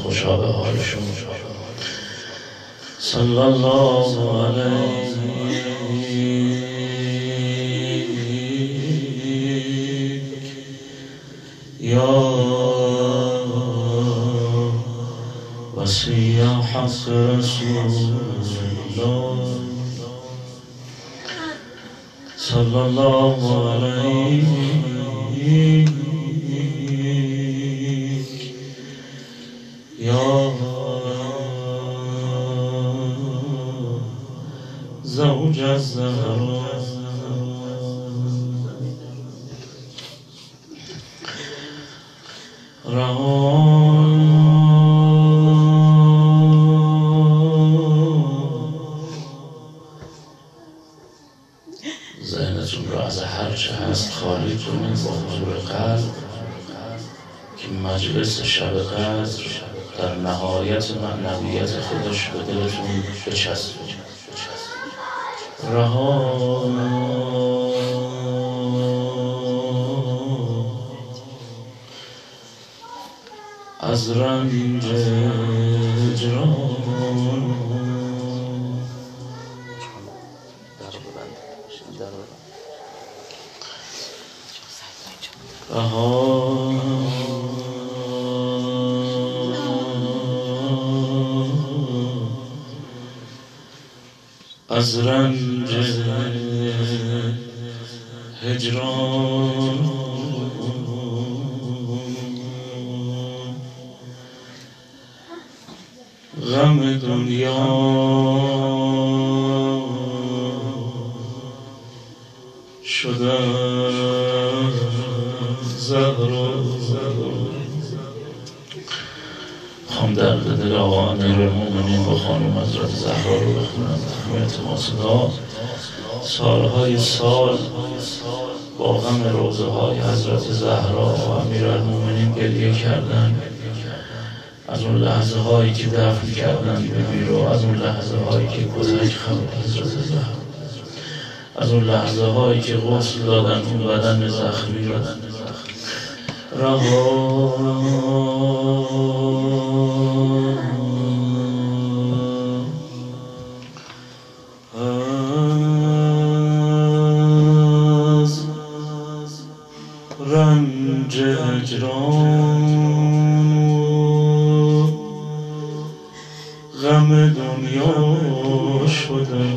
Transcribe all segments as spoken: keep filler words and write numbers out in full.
خوشا به حالشون. صلی الله علیه یا وصی حق رسول الله صلی الله علیه یا زوج الزهرا ذهنتون رو از هر چه هست خالی کنید با حضور قلب که مجلس شب قدر در نهایت معنویت خودش به دلتون بچسبه. رها از رنج هجران رها از رنج هجران غم دنیا شده زهرا. خواهم درد دل آقا امیرالمومنین با خانم حضرت زهرا رو بخونم. همه اعتماصدا سالهای سال با غم روضه های حضرت زهرا و امیرالمومنین گریه کردن، از اون لحظه هایی که دفن کردن به بیرو، از اون لحظه هایی که گذشت خبر حضرت زهرا، از اون لحظه هایی که غسل دادن اون بدن زخمی رو. رها از رنج هجران غم دنیا شده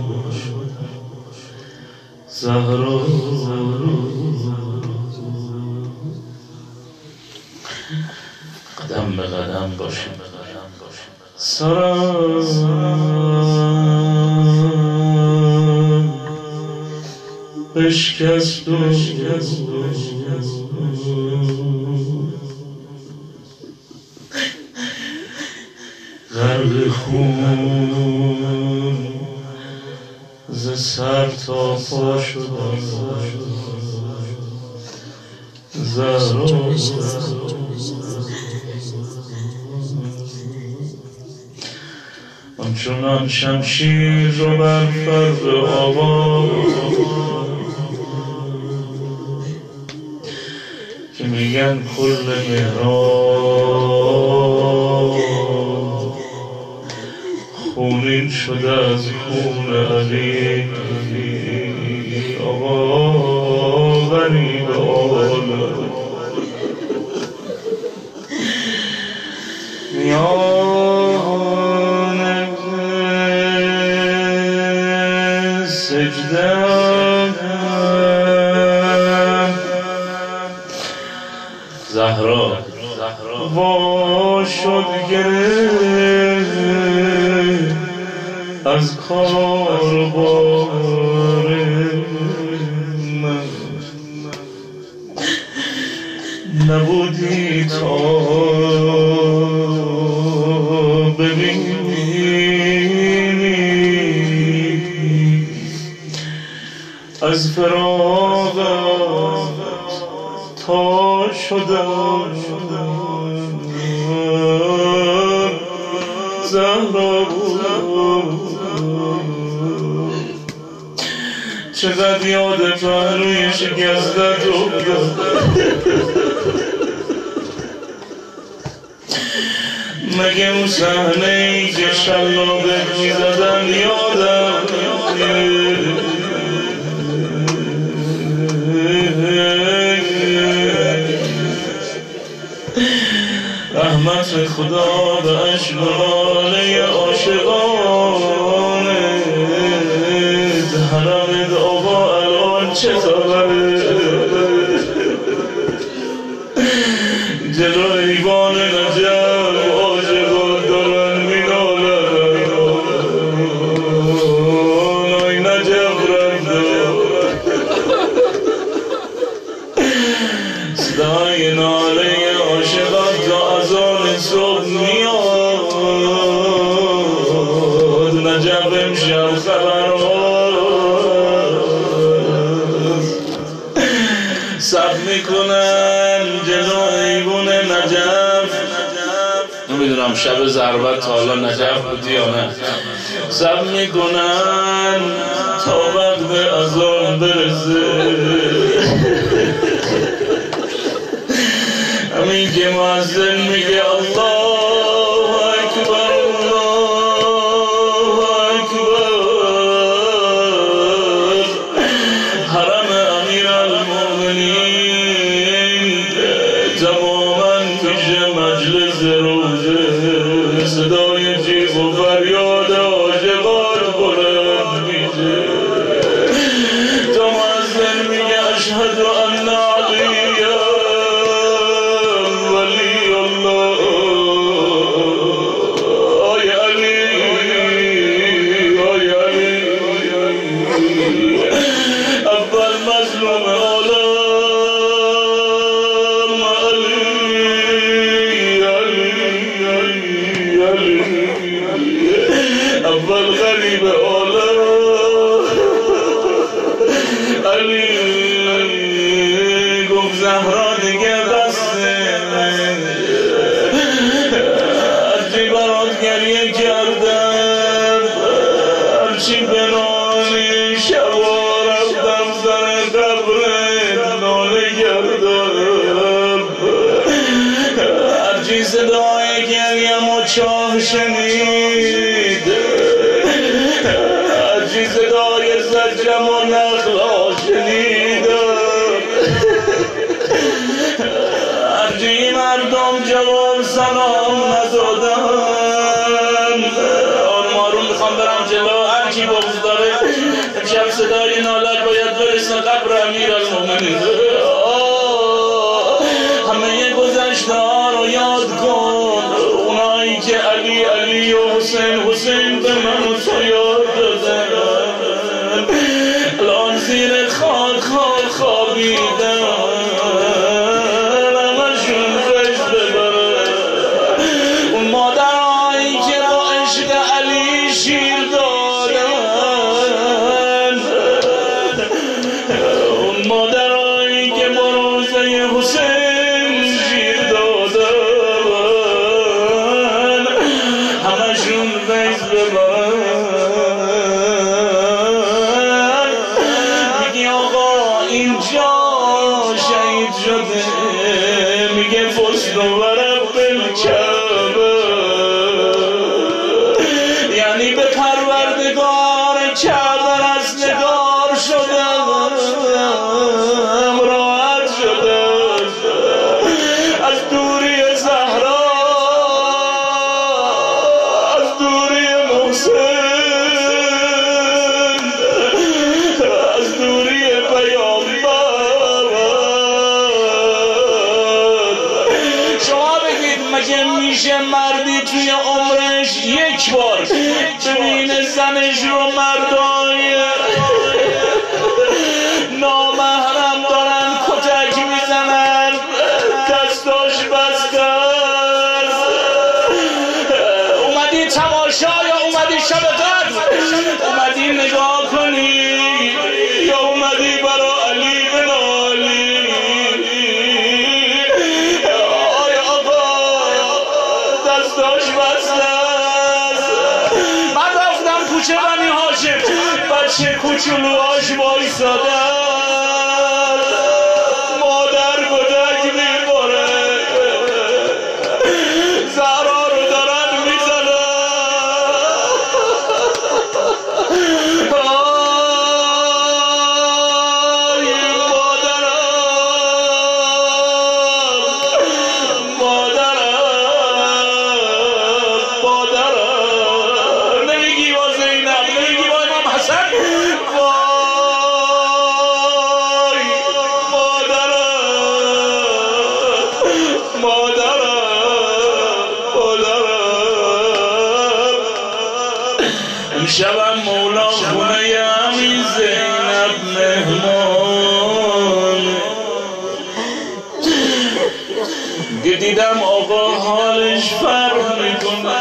زهرا. قدم به قدم باشیم سرم بشکست و غرق خون ز سر تا پا شدم زهرا. همچنان شمشیر رو بر فرق آباد که میگن کل مهراب خونین شده از خون علی. آقا غریب عالم میان سجده زهرا وا شد گره از کار و بار من، نبودی تا ببینی از فراغت تا شدم زهرا. چقدر یاد پهلوی شکستت افتاد، مگه اون صحنه ای که شلاقت میزدن یادم رحمت خدا به عشق و حاله عاشقانه حرمت آقا الان چه خبره جلو ایوان نجف عاشقان دارن مینالن آی نجف رفته صدای ناله عاشقان تا اذان صبح میاد نجف امشب خبر سب میکنن جلو ایوون نجف نمیدونم شب ضربت تا حالا نجف بودی یا نه سب میکنن تا وقت اذان برسه همین که مؤذن میگه الله اکبر الله اکبر حرم امیرالمؤمنین تماما پیش مجلس روزه صدای جیغ و فریاد عاشقان بلند میشه تا مؤذن میگه اشهد ان علی اول غریب عالم علی گفت زهرا دیگه بسته هرچی برات گریه کردم هرچی بنانی شبا رفتم سر قبرت ناله کردم هرچی صدای گریم و چاه شنید هرچی صدای زجرم و نخلا شنیدم هرچی مردم جواب سلام ندادن آروم میخوام برم جلو هرچی بغض داره امشب صدای نالت باید برسه قبر امیرالمؤمنین همه گذشته ها رو یاد کن اونایی که علی علی و حسین حسین به من و تو یاد دادن الان زیر خاک خاک خوابیدن همشون فش ببرن اون مادرهایی که با عشق علی شیر دادن اون مادرهایی که با روزه حسین شیر دادن همشون فش ببرن میگی آقا اینجا شهید شده میگه فست و ورب الکعبه یعنی به پروردگار کعبه رستگار شدم راحت شدم از دوری زهرا از دوری محسن از دوری پیامبر شما بگید مگه میشه مردی توی عمرش یک بار ببینه زنش رو مردای نامحرم دارن کتک میزنن دستاش بسته است اومدی تماشا یا اومدی شب قدر اومدی نگاه کنی یا اومدی برا علی بنالی آیا آقا دستاش بسته است من رفتم کوچه بنی هاشم بچه کوچولوهاش وایسادن مادر کتک میخوره زهرا رو دارن شبم مولا خونه همین زینب مهمان دیدم آقا حالش فرق میکنه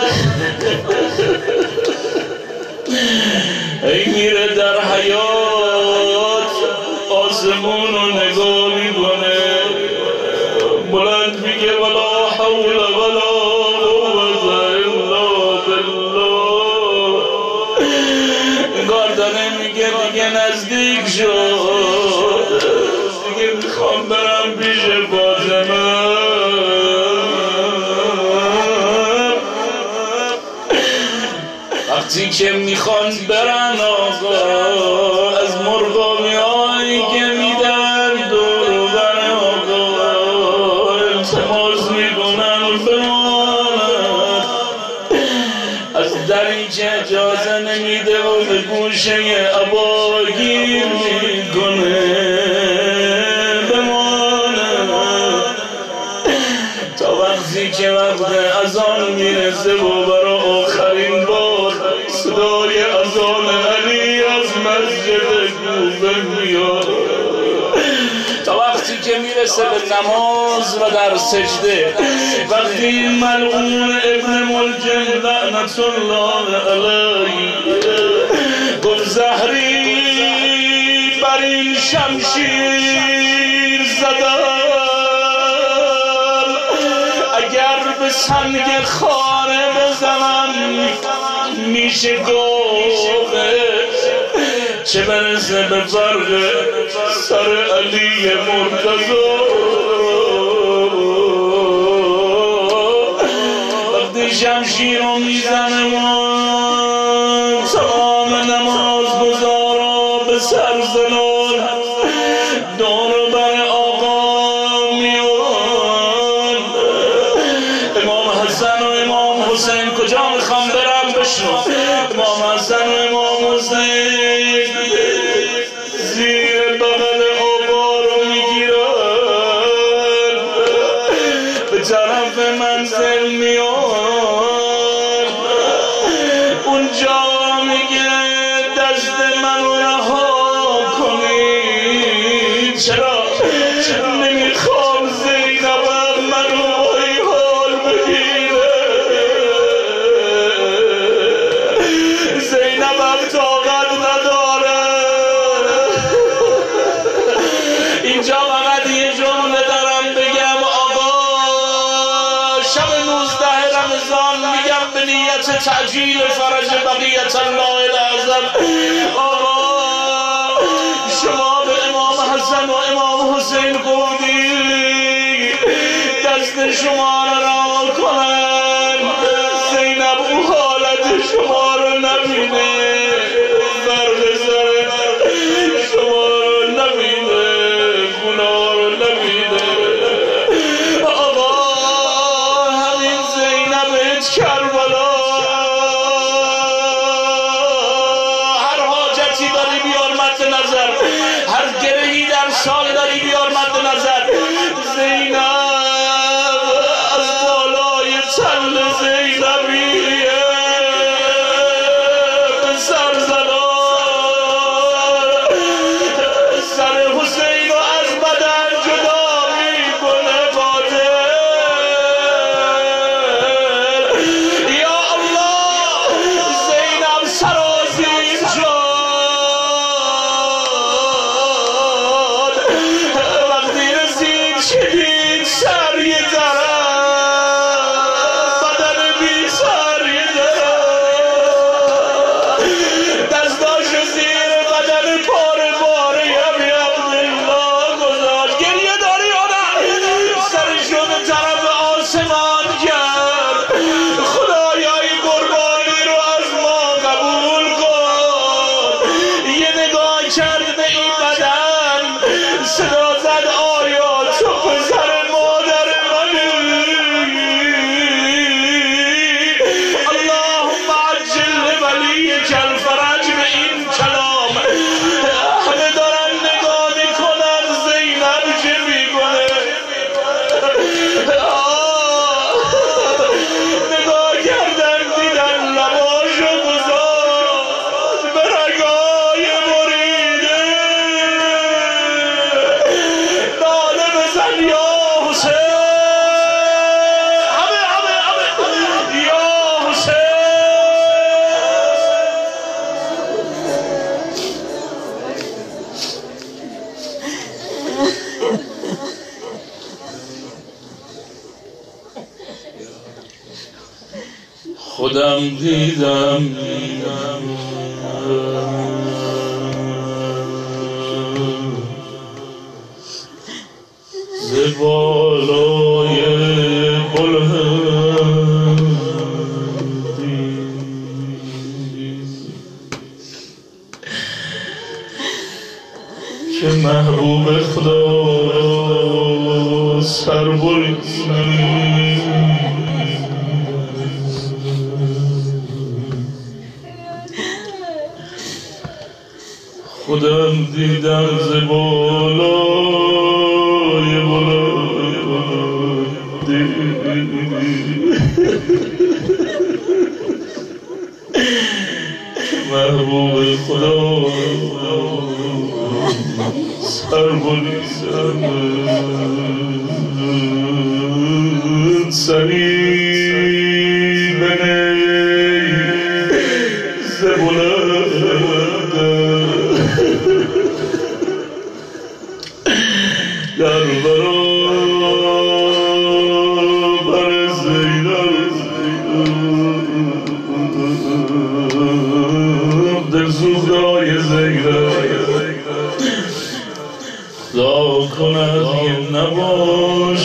ای میره در حیات آسمون رو نگاه میکنه بلند میگه ولا حول ولا قوة الا بالله انگار داره میگه دیگه نزدیک شد دیگه میخوام برم پیش فاطمه وقتی که میخوان برن آقا از مرغابی هایی که میدن دور بر آقا التماس میکنن بمانن از دریچه اجازه نمیده و به گوشه ابا گیر میکنه بمانن تا وقتی که وقت اذان میرسه و برای آخرین بار صدای اذان علی از مسجد کوفه میاد تا وقتی که میرسه به نماز و در سجده وقتی ملعون ابن ملجم لعنت الله علیه گفت زهری بر این شمشیر زدم اگر به سنگ خانه بزنم میشه گفت چه برسه به فرق سر علی مرتضی وقتی شمشیر رو میزنه و تمام نماز گزارا به سر زنان دور بر آقا میان امام حسن و امام حسین کجا میخوام برم بشنو امام حسن و امام حسین زیر بغل آقا رو میگیرن به طرف منزل میان اونجا میگه دست منو رها کنید چرا نمیخوام زینبم منو بای حال بگیره زینبم طاقت نداره اینجا فقط یه جمله دارم بگم آقا شب نوزده رمضان میگم به نیت تعجیل فرج بقیت الله الاعظم آقا شما به امام حسن و امام حسین گفتی دست شما را رها کنن زینب او حالت شما رو نبینه فرق سر شما رو نبینه خونه رو نبینه آقا همین زینب کربلا هر حاجتی داری بیار مد نظر هر گرهی در سال داری بیار مد نظر زینب از بالای تل زینبیه به سر زنان سر حسین رو از بدن جدا میکنه باطل یا الله زینب سرازیر شد خودم دیدم ز بالای بلندی که محبوب خدا سر بریدی خودم دیدم ز بالای بلندی محبوب خدا سر بریدم سری بنی ز در برابر زینب در زودای زینب خدا کند که نباشد